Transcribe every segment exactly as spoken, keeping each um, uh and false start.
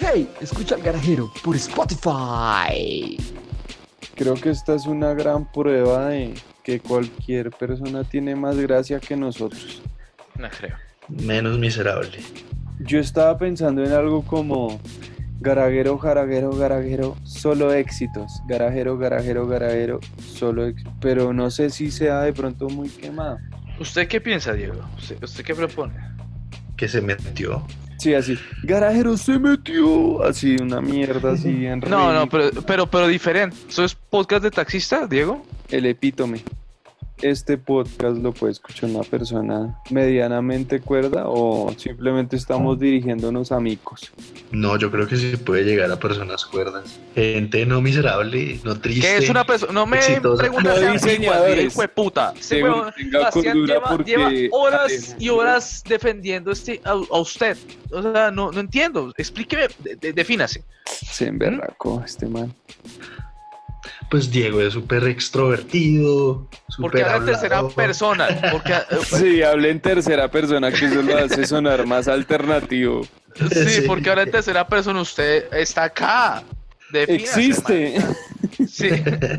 Hey, escucha al garajero por Spotify. Creo que esta es una gran prueba de que cualquier persona tiene más gracia que nosotros. No creo. Menos miserable. Yo estaba pensando en algo como garaguero, garaguero, garaguero, solo éxitos. Garajero, garajero, garajero, solo éxitos. Pero no sé si sea de pronto muy quemado. ¿Usted qué piensa, Diego? ¿Usted, usted qué propone? Que se metió. Sí, así. Garajero se metió. Así, una mierda así en No, no, ridículo. pero, pero, pero diferente. ¿Eso es podcast de taxista, Diego? El epítome. Este podcast lo puede escuchar una persona medianamente cuerda o simplemente estamos dirigiéndonos a amigos. No, yo creo que sí puede llegar a personas cuerdas. Gente no miserable, no triste. ¿Qué es una persona? No me exitosa. preguntes No de diseñadores. hijo de puta. Ese Seguro huevón, tenga Bastián cordura lleva, porque lleva horas y Alejandro- horas defendiendo este, a, a usted. O sea, no, no entiendo. Explíqueme, de, de- defínase. Se emberracó este man. Pues Diego es súper extrovertido, Porque súper habla en tercera hablador. persona. Porque, eh, Sí, habla en tercera persona, que eso lo hace sonar más alternativo. sí, Sí. porque habla en tercera persona. Usted está acá. Defínase, Existe. man. Sí.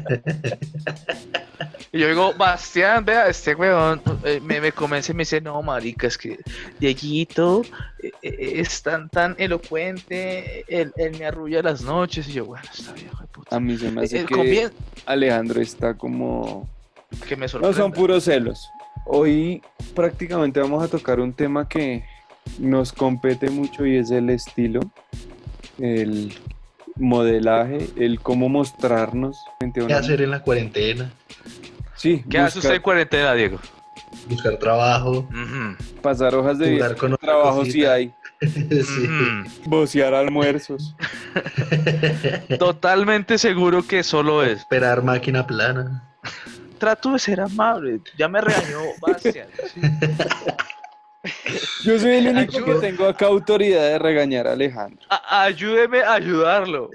Y yo digo, Bastián, vea, este weón eh, me, me convence y me dice, no, marica, es que Dieguito eh, eh, es tan, tan elocuente, él, él me arrulla las noches. Y yo, bueno, está bien, hijo de puta. A mí se me hace Eh, que conviene Alejandro está como... que me No, sorprenda. son puros celos. Hoy prácticamente vamos a tocar un tema que nos compete mucho y es el estilo, el modelaje, el cómo mostrarnos frente a ¿Qué una... hacer en la cuarentena? Sí, ¿Qué hace usted en buscar, cuarentena, Diego? Buscar trabajo, Ujú, pasar hojas de vida, jugar con otra trabajo si cosita. hay, Sí. ujú. vocear almuerzos. Totalmente seguro que solo es. Esperar máquina plana. Trato de ser amable. Ya me regañó Bastián. ¿sí? Yo soy el único que Ayuda. tengo acá autoridad de regañar a Alejandro. A- ayúdeme a ayudarlo.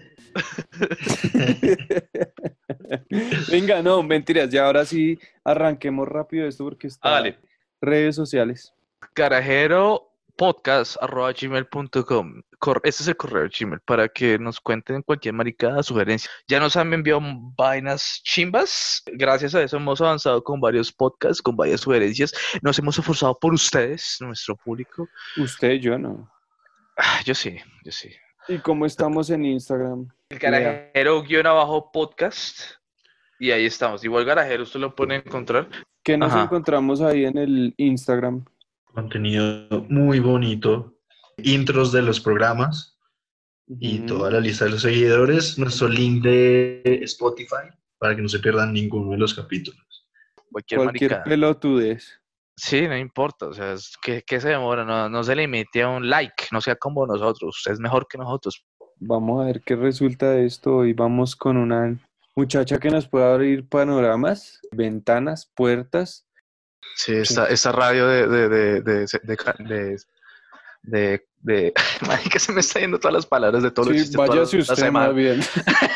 Venga, no, mentiras, ya ahora sí arranquemos rápido esto porque está Hágale. redes sociales. Carajero podcast arroba gmail punto com. Cor- Este es el correo de Gmail para que nos cuenten cualquier maricada, sugerencia. Ya nos han enviado vainas chimbas. Gracias a eso hemos avanzado con varios podcasts, con varias sugerencias. Nos hemos esforzado por ustedes, nuestro público. Usted, yo no. Ah, yo sí, yo sí. ¿Y cómo estamos en Instagram? El carajero guión abajo podcast. Y ahí estamos. Igual garajero, usted lo puede encontrar. ¿Qué nos Ajá. encontramos ahí en el Instagram? Contenido muy bonito. Intros de los programas y Ujú. toda la lista de los seguidores. Nuestro link de Spotify para que no se pierdan ninguno de los capítulos. Cualquier, Cualquier maricada. pelotudez. Sí, no importa, o sea, es que, que se demora, no, no se limite a un like, no sea como nosotros, usted es mejor que nosotros. Vamos a ver qué resulta de esto. Hoy vamos con una muchacha que nos puede abrir panoramas, ventanas, puertas. Sí, esta, esta radio de, de, de, de, de, de, de, de- marica, se me está yendo todas las palabras de todos los Sí, chistes toda váyase la usted semana. más bien.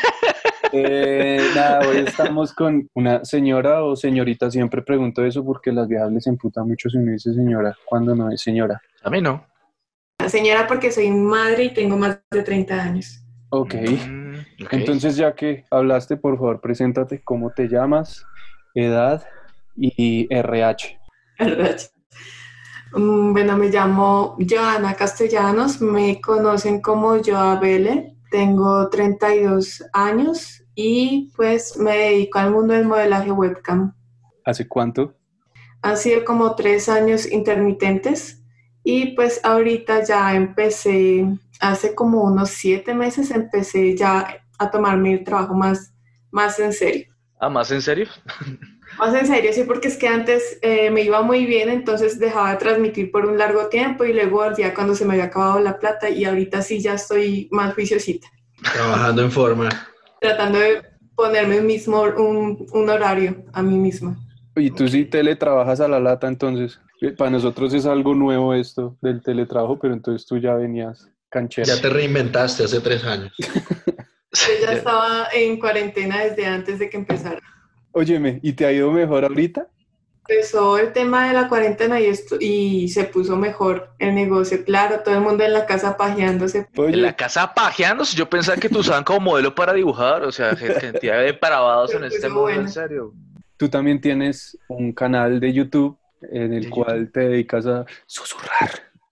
Eh, nada, hoy estamos con una señora o señorita, siempre pregunto eso porque las viejas les emputa mucho si uno dice señora, cuando no es señora. A mí no. Señora, porque soy madre y tengo más de treinta años. Ok, Mm, ok. entonces ya que hablaste, por favor, preséntate, cómo te llamas, edad y R H. ¿Verdad? Mm, Bueno, me llamo Joana Castellanos, me conocen como Joa Vele, tengo treinta y dos años y pues me dedico al mundo del modelaje webcam. ¿Hace cuánto? Han sido como tres años intermitentes y pues ahorita ya empecé, hace como unos siete meses empecé ya a tomarme el trabajo más, más en serio. Ah, ¿más en serio? Más en serio, sí, porque es que antes eh, me iba muy bien, entonces dejaba de transmitir por un largo tiempo y luego volvía cuando se me había acabado la plata y ahorita sí ya estoy más juiciosita, Trabajando en forma. tratando de ponerme mismo un, un horario a mí misma. Y tú sí teletrabajas a la lata, entonces. Eh, Para nosotros es algo nuevo esto del teletrabajo, pero entonces tú ya venías canchera. Ya te reinventaste hace tres años. Yo ya estaba en cuarentena desde antes de que empezara. Óyeme, ¿y te ha ido mejor ahorita? empezó el tema de la cuarentena y, esto, y se puso mejor el negocio. Claro, todo el mundo en la casa pajeándose. En Oye, la casa pajeándose, yo pensaba que te usaban como modelo para dibujar, o sea, gente- cantidad de depravados en Pero este pues, mundo, bueno. en serio. tú también tienes un canal de YouTube en el ¿De cual YouTube? te dedicas a susurrar.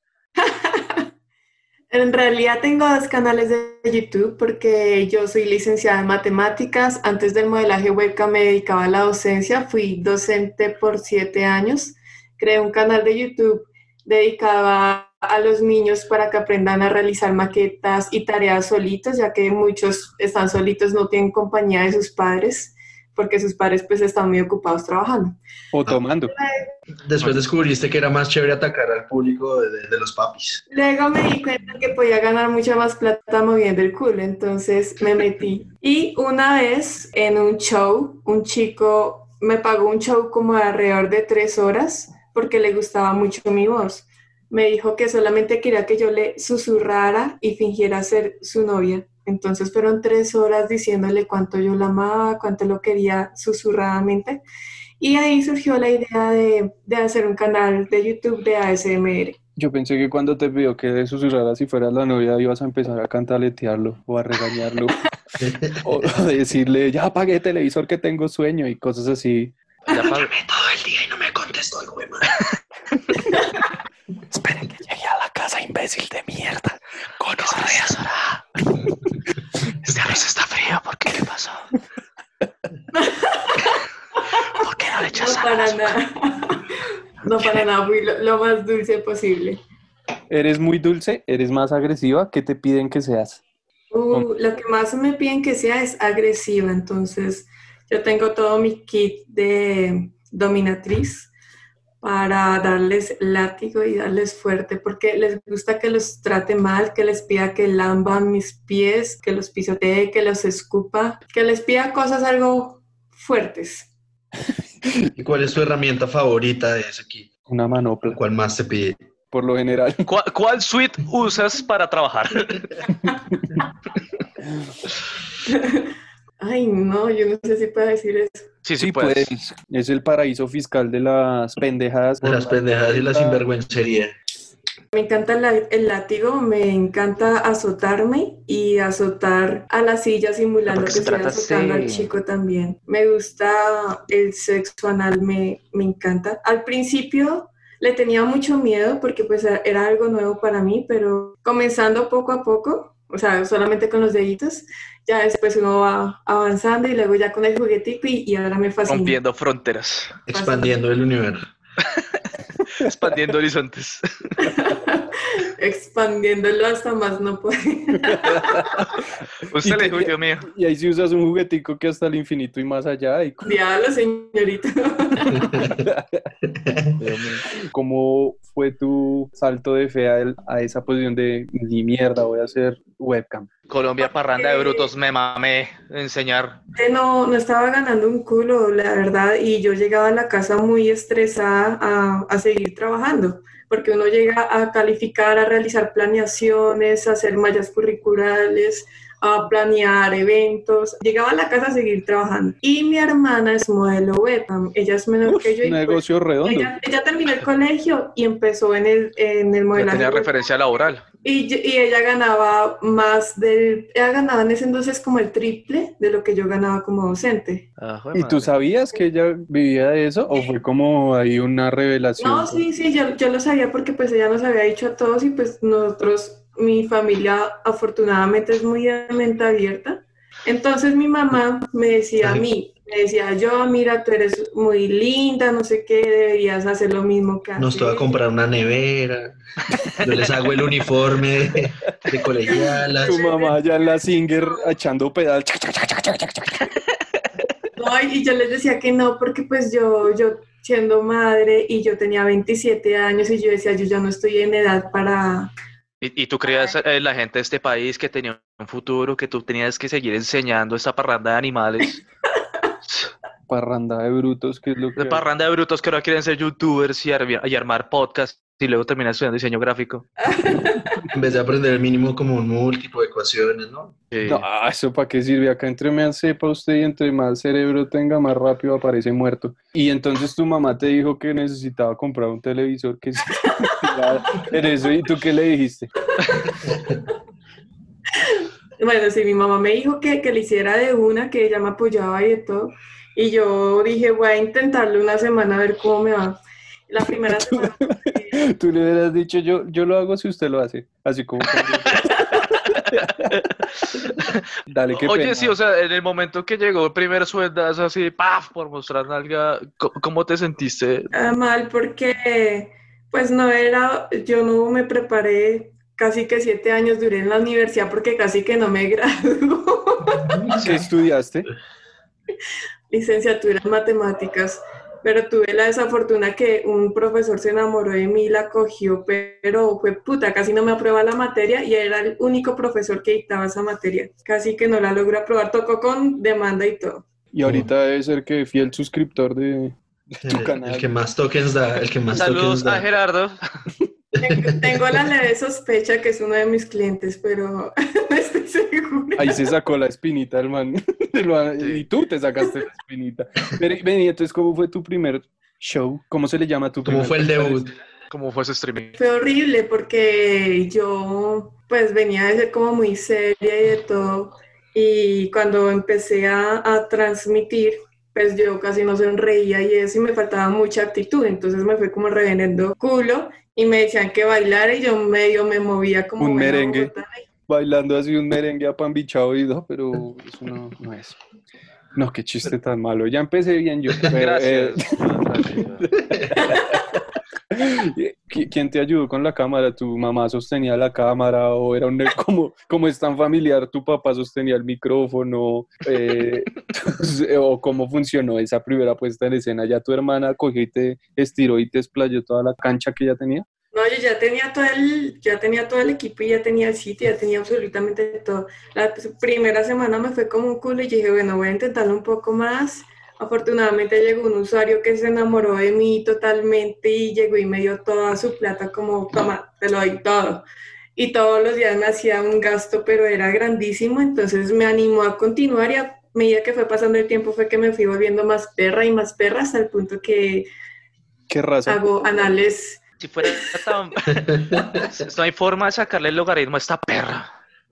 En realidad tengo dos canales de YouTube porque yo soy licenciada en matemáticas. Antes del modelaje webcam me dedicaba a la docencia. Fui docente por siete años. Creé un canal de YouTube dedicado a, a los niños para que aprendan a realizar maquetas y tareas solitos, ya que muchos están solitos, no tienen compañía de sus padres, porque sus padres pues están muy ocupados trabajando. O Ah. tomando. Después descubriste que era más chévere atacar al público de, de- de los papis. Luego me di cuenta que podía ganar mucha más plata moviendo el culo, entonces me metí. Y una vez en un show, un chico me pagó un show como de alrededor de tres horas porque le gustaba mucho mi voz. Me dijo que solamente quería que yo le susurrara y fingiera ser su novia. Entonces fueron tres horas diciéndole cuánto yo la amaba, cuánto lo quería susurradamente. Y ahí surgió la idea de, de hacer un canal de YouTube de A S M R. Yo pensé que cuando te pidió que le susurraras si fueras la novia ibas a empezar a cantaletearlo o a regañarlo o a decirle, ya apagué el televisor que tengo sueño y cosas así. Ya pa- todo el día y no me contestó el güey, man. Espere que llegue a la casa, imbécil de mierda. Gonorrea. Este arroz está frío, ¿por qué? ¿Qué pasó? ¿Por qué no le echas No sal? para nada. No para nada, fui lo, lo más dulce posible. ¿Eres muy dulce? ¿Eres más agresiva? ¿Qué te piden que seas? Uh, lo que más me piden que sea es agresiva, entonces yo tengo todo mi kit de dominatriz para darles látigo y darles fuerte, porque les gusta que los trate mal, que les pida que lamban mis pies, que los pisotee, que los escupa, que les pida cosas algo fuertes. ¿Y cuál es tu herramienta favorita de ese kit? Una manopla, ¿Cuál más te pide? por lo general. ¿Cuál, cuál suite usas para trabajar? Ay, no, yo no sé si puedo decir eso. Sí, sí, Sí, puedes. pues, es el paraíso fiscal de las pendejadas. De las pendejadas y la sinvergüencería. Me encanta la- el látigo, me encanta azotarme y azotar a la silla simulando porque que se estoy trata azotando al así. chico también. Me gusta el sexo anal, me, me encanta. Al principio le tenía mucho miedo porque pues era algo nuevo para mí, pero comenzando poco a poco, o sea, solamente con los deditos, ya después uno va avanzando y luego ya con el juguetico y, y ahora me fascina. Rompiendo fronteras, Expandiendo el universo. expandiendo horizontes. Expandiéndolo hasta más no puede. Usted Y le dijo, que- Dios mío. Y ahí sí usas un juguetico que hasta el infinito y más allá. Y Diablo, señorita. ¿cómo fue tu salto de fe a, el- a esa posición de ni mierda, voy a hacer webcam? Colombia, parranda de brutos, me mamé enseñar. Eh, No, no estaba ganando un culo, la verdad, y yo llegaba a la casa muy estresada a, a seguir trabajando, porque uno llega a calificar, a realizar planeaciones, a hacer mallas curriculares, a planear eventos. Llegaba a la casa a seguir trabajando. Y mi hermana es modelo webcam, ella es menor que yo. Y pues, Negocio redondo. ella, ella terminó el colegio y empezó en el, en el Ya modelaje tenía webcam. referencia laboral. Y, yo- y ella ganaba más del, ella ganaba en ese entonces como el triple de lo que yo ganaba como docente. Ah, jue ¿Y tú madre. sabías que ella vivía de eso o fue como ahí una revelación? No, sí, sí, yo, yo lo sabía porque pues ella nos había dicho a todos y pues nosotros, mi familia afortunadamente es muy de mente abierta. Entonces mi mamá me decía a mí, me decía, yo, mira, tú eres muy linda, no sé qué, deberías hacer lo mismo que Nos hace toca ella". comprar una nevera. Yo les hago el uniforme de, de colegialas. Tu mamá ya en la Singer echando pedal. No, y yo les decía que no, porque pues yo, yo siendo madre y yo tenía veintisiete años y yo decía, yo ya no estoy en edad para... Y, y tú creías en la gente de este país que tenía un futuro, que tú tenías que seguir enseñando esta parranda de animales. Parranda de brutos, que es lo que De parranda de brutos que ahora quieren ser youtubers y, ar- y armar podcasts Y luego terminas estudiando diseño gráfico. En vez de aprender el mínimo como un múltiplo de ecuaciones, ¿no? Sí. No, ¿eso para qué sirve? Acá entre más sepa usted y entre más cerebro tenga, más rápido aparece muerto. Y entonces tu mamá te dijo que necesitaba comprar un televisor que se en eso, ¿y tú qué le dijiste? Bueno, sí, mi mamá me dijo que, que le hiciera de una, que ella me apoyaba y de todo. Y yo dije, voy a intentarlo una semana a ver cómo me va. La primera semana. Tú le hubieras dicho, yo, yo lo hago si usted lo hace. Así como... Dale, qué Oye, pena. sí, o sea, en el momento que llegó el primer sueldazo así, ¡paf! Por mostrar nalga, ¿cómo, cómo te sentiste? Ah, mal porque pues no era, yo no me preparé, casi que siete años duré en la universidad porque casi que no me graduó. ¿Qué estudiaste? Licenciatura en matemáticas, pero tuve la desafortuna que un profesor se enamoró de mí, la cogió, pero fue puta, casi no me aprueba la materia y era el único profesor que dictaba esa materia, casi que no la logró aprobar, tocó con demanda y todo. Y ahorita debe ser que fiel suscriptor de, de tu El, canal. el que más tokens da, el que más Saludos tokens a da. Gerardo. Tengo, tengo la leve sospecha que es uno de mis clientes, pero no estoy segura. Ahí se sacó la espinita el man. Y tú te sacaste la espinita. Pero, ven, y entonces, ¿cómo fue tu primer show? ¿Cómo se le llama a tu ¿Cómo primer fue el debut? ¿Cómo fue ese streaming? Fue horrible porque yo pues venía de ser como muy seria y de todo, y cuando empecé a, a transmitir, pues yo casi no sonreía y eso, y me faltaba mucha actitud, entonces me fue como revenendo culo y me decían que bailara y yo medio me movía como Un buena merengue. bogotana. Bailando así un merengue apambichado y no, pero eso no, no es. No, qué chiste tan malo. Ya empecé bien yo. Pero, Gracias. eh, ¿qui- ¿Quién te ayudó con la cámara? ¿Tu mamá sostenía la cámara o era un como, como es tan familiar? ¿Tu papá sostenía el micrófono? Eh, ¿O cómo funcionó esa primera puesta en escena? ¿Ya tu hermana cogió y te estiró y te explayó toda la cancha que ya tenía? No, yo ya tenía todo el, ya tenía todo el equipo y ya tenía el sitio, ya tenía absolutamente todo. La primera semana me fue como un culo y dije, bueno, voy a intentarlo un poco más. Afortunadamente llegó un usuario que se enamoró de mí totalmente y llegó y me dio toda su plata como, toma, te lo doy todo. Y todos los días me hacía un gasto, pero era grandísimo, entonces me animó a continuar y a medida que fue pasando el tiempo fue que me fui volviendo más perra y más perra hasta el punto que ¿Qué raza? hago anales. Si fuera tan... No hay forma de sacarle el logaritmo a esta perra.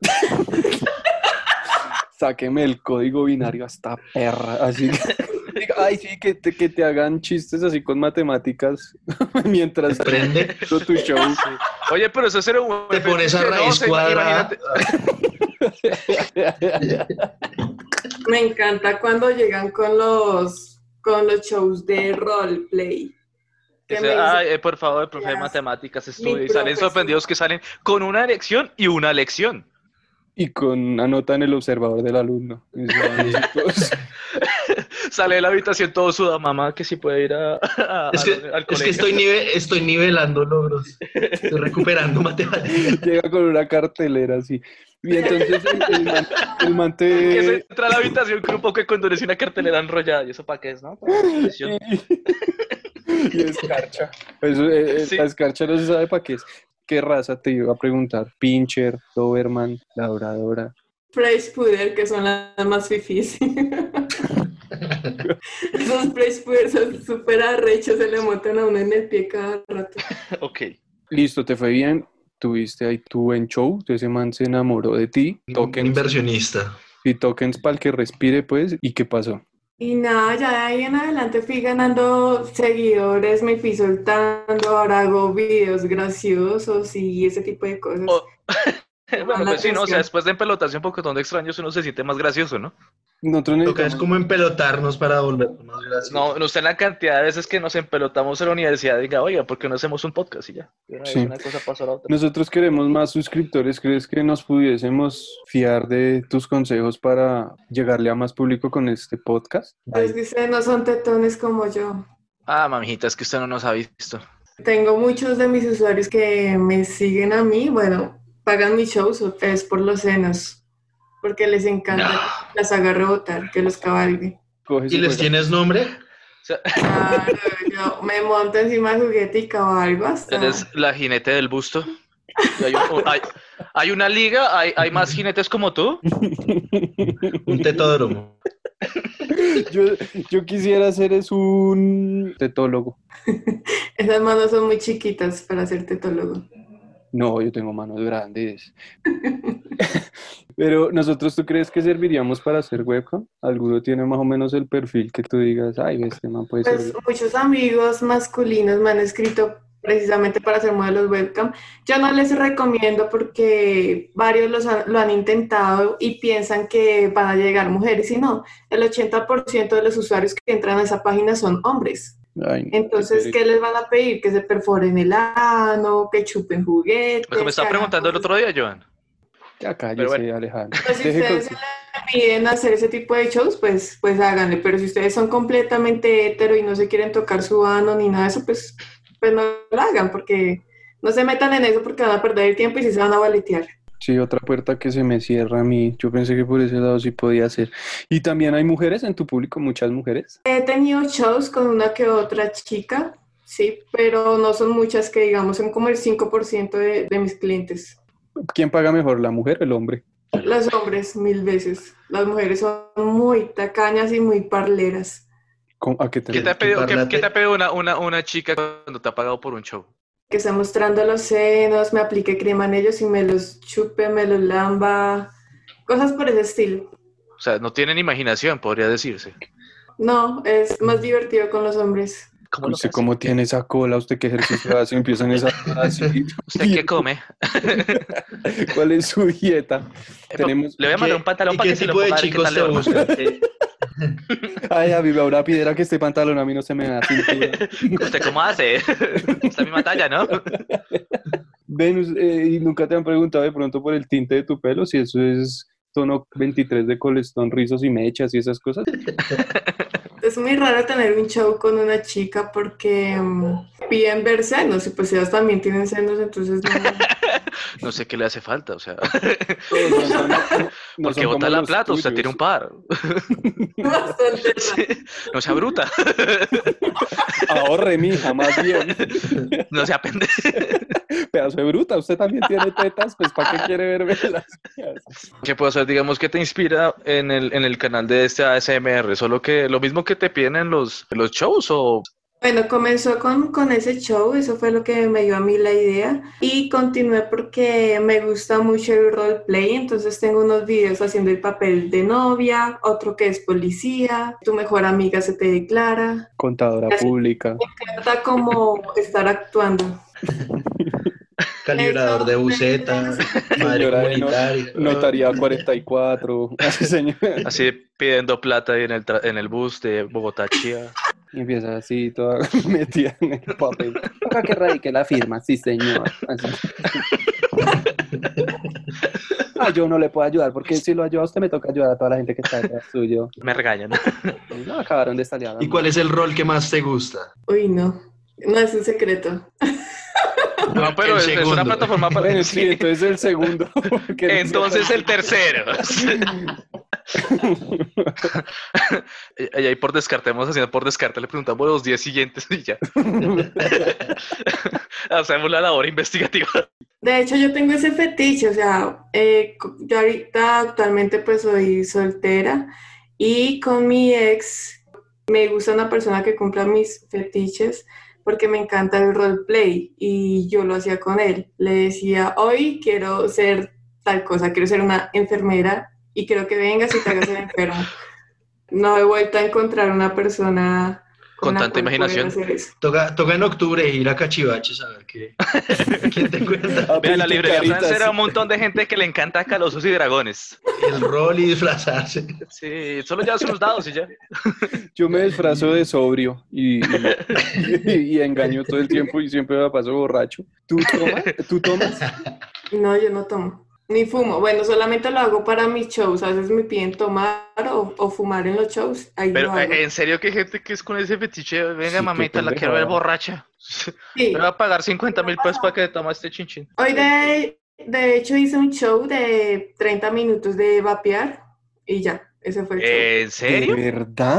Sáqueme el código binario a esta perra. Así que, ay, sí, que te, que te hagan chistes así con matemáticas mientras Prende. tu show. Oye, pero eso era un... Te pones a raíz se- cuadrada. imagínate. Me encanta cuando llegan con los, con los shows de roleplay. Que Dice, me dicen, ay, eh, por favor, el profe de "Las- matemáticas mi estudia y salen profesor". sorprendidos que salen con una lección y una lección. Y con una nota en el observador del alumno. Entonces, Sale de la habitación todo sudado, mamá, que si puede ir a, a- Es que, al es colegio. que estoy, nive- estoy nivelando logros. Estoy recuperando matemáticas. llega con una cartelera así. Y entonces el, el man, el man te- Que se entra a la habitación con un poco de condores y una cartelera enrollada. ¿Y eso para qué es, no? Para la exposición. y escarcha. Eso, eh, eh, Sí. La escarcha no se sabe para qué es. ¿Qué raza te iba a preguntar? Pincher, Doberman, Labradora. Freispüder, que son las más fifís. Esos Freispüder son súper arrechos, se le montan a uno en el pie cada rato. Ok. Listo, te fue bien. Tuviste ahí tu buen show. Ese man se enamoró de ti. Un Tokens. inversionista. Y tokens para el que respire, pues. ¿Y qué pasó? Y nada, ya de ahí en adelante fui ganando seguidores, me fui soltando, ahora hago videos graciosos y ese tipo de cosas. Oh. Bueno, la pues sí, ¿no? O sea, atención. después de empelotarse un poco de extraños, uno se siente más gracioso, ¿no? Nosotros Toca es necesitamos... como empelotarnos para volvernos más graciosos. No, no sé la cantidad de veces que nos empelotamos en la universidad, diga, oiga, ¿por qué no hacemos un podcast? Y ya, de una vez Sí. una cosa pasó a la otra. Nosotros queremos más suscriptores. ¿Crees que nos pudiésemos fiar de tus consejos para llegarle a más público con este podcast? Pues que ustedes no son tetones como yo. Ah, mamijita, es que usted no nos ha visto. Tengo muchos de mis usuarios que me siguen a mí, bueno, pagan mis shows es por los senos, porque les encanta No. que las haga rebotar, que los cabalgue. Coges ¿Y les juegas. tienes nombre? sea, Claro, yo me monto encima del juguetica o algo hasta. eres la jinete del busto. Y hay, un- hay, hay una liga, hay, hay más jinetes como tú. Un tetódromo. Yo, yo quisiera ser es un tetólogo. Esas manos son muy chiquitas para ser tetólogo. No, yo tengo manos grandes. Pero nosotros, ¿tú crees que serviríamos para hacer webcam? ¿Alguno tiene más o menos el perfil que tú digas, ay, este man puede Pues servir? muchos amigos masculinos me han escrito precisamente para hacer modelos webcam. Yo no les recomiendo porque varios los han- lo han intentado y piensan que van a llegar mujeres y no, el ochenta por ciento de los usuarios que entran a esa página son hombres. Ay, no, Entonces, qué ¿qué les van a pedir? Que se perforen el ano, que chupen juguetes, Lo que me que estaba hagan preguntando el cosas. otro día, Joan. Ya Pero cállese, bueno. Alejandro. Pues si Deje con ustedes se le piden hacer ese tipo de shows, pues, pues háganle. Pero si ustedes son completamente hetero y no se quieren tocar su ano ni nada de eso, pues, pues no lo hagan, porque no se metan en eso porque van a perder el tiempo y sí se van a baletear. Sí, otra puerta que se me cierra a mí. Yo pensé que por ese lado sí podía ser. Y también hay mujeres en tu público, muchas mujeres. He tenido shows con una que otra chica, sí, pero no son muchas que digamos, son como el cinco por ciento de, de mis clientes. ¿Quién paga mejor, la mujer o el hombre? Los hombres, mil veces. Las mujeres son muy tacañas y muy parleras. ¿Cómo- ¿A qué te ¿Qué te ha refieres? pedido, qué, Parlate. qué te ha pedido una, una, una chica cuando te ha pagado por un show? Que está mostrando los senos, me aplique crema en ellos y me los chupe, me los lamba, cosas por ese estilo. O sea, no tienen imaginación, podría decirse. No, es más divertido con los hombres. ¿Cómo lo ¿Usted hace? cómo tiene esa cola? ¿Usted qué ejercicio hace? Empiezan esa así. ¿Usted qué come? ¿Cuál es su dieta? Tenemos... Le voy a mandar un pantalón ¿Y para qué que se lo tipo de ponga a ver qué chicos tal te le va. buscan? ¿Qué- Ay, a mí me habrá piedra que este pantalón a mí no se me da cintura. ¿Usted cómo hace? Esta misma talla, ¿no? Venus, eh, ¿y nunca te han preguntado de pronto por el tinte de tu pelo? Si eso es tono veintitrés de colestón, rizos y mechas y esas cosas. Es muy raro tener un show con una chica porque um, piden ver senos y pues ellas también tienen senos, entonces no. No sé qué le hace falta, o sea. Pues no son- no- no Porque son bota como la los plata, usted tuyos. tiene un par. Bastante raro. Sí, no sea bruta. Ahorre, mija, más bien. No sea pendeja. Pedazo de bruta, usted también tiene tetas, pues ¿para qué quiere verme las mías? ¿Qué puedo hacer? Digamos que te inspira en el, en el canal de este A S M R, solo que lo mismo que te piden en los, en los shows o... Bueno, comenzó con, con ese show, eso fue lo que me dio a mí la idea y continué porque me gusta mucho el roleplay, entonces tengo unos videos haciendo el papel de novia, otro que es policía, tu mejor amiga se te declara, Contadora Así. pública. trata como estar actuando. Calibrador de buceta, madre Señora de no- comunitaria. Notaría cuarenta y cuatro. Así, señor. Así pidiendo plata ahí en el, tra- en el bus de Bogotá, Chía. Y empieza así, toda metida en el papel. Toca que radique la firma, sí, señor. Así. Ah, yo no le puedo ayudar, porque si lo ayuda a usted me toca ayudar a toda la gente que está detrás suyo. Me regañan. No acabaron de salir. ¿Y cuál es el rol que más te gusta? Uy, no, no es un secreto. No, pero El es, es una segundo. plataforma para... Bueno, sí, sí. entonces el segundo. porque- Entonces el tercero. Y ahí por descarte, vamos haciendo por descarte, le preguntamos los diez siguientes y ya. Hacemos la labor investigativa. De hecho, yo tengo ese fetiche, o sea, eh, co- yo ahorita actualmente pues soy soltera y con mi ex me gusta una persona que cumpla mis fetiches porque me encanta el roleplay y yo lo hacía con él. Le decía, hoy quiero ser tal cosa, quiero ser una enfermera y quiero que vengas y te hagas el enfermo. No he vuelto a encontrar una persona Con la tanta cual poder imaginación. hacer eso. Toca, toca en octubre ir a Cachivaches a ver qué, quién te cuenta. Ah, Vean, la pues, librería caritas. francesa, un montón de gente que le encanta Calosos y Dragones. El rol y disfrazarse. Sí, solo llevas unos dados y ya. Yo me disfrazo de sobrio y, y, y engaño todo el tiempo y siempre me paso borracho. ¿Tú tomas? ¿Tú tomas? No, yo no tomo. Ni fumo. Bueno, solamente lo hago para mis shows. A veces me piden tomar o, o fumar en los shows. Ahí Pero lo hago. eh, en serio que hay gente que es con ese fetiche, venga Sí, qué mamita, la quiero ver pendejada. borracha. Sí. Me va a pagar cincuenta mil pesos para que tome este chinchín. Hoy de, de hecho hice un show de treinta minutos de vapear y ya. Ese fue el show. ¿En serio? ¿De verdad?